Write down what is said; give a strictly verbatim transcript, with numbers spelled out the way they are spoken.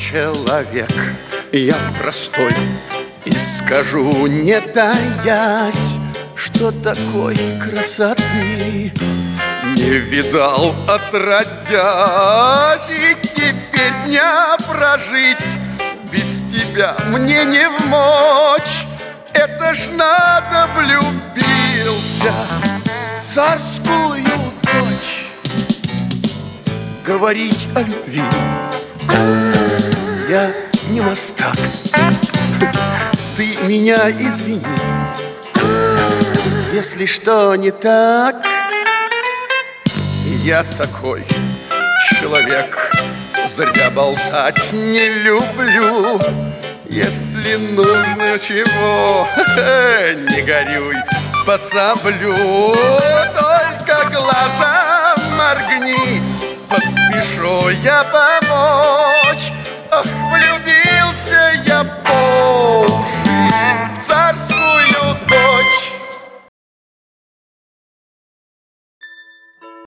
человек я простой, и скажу, не таясь, что такой красоты не видал отродясь. И теперь дня прожить без тебя мне не вмочь. Это ж надо влюбился в царскую дочь. Говорить о любви я не мастак. Ты меня извини, если что не так. Я такой человек, зря болтать не люблю. Если нужно чего, не горюй, пособлю. Только глаза моргни, поспешу я помочь.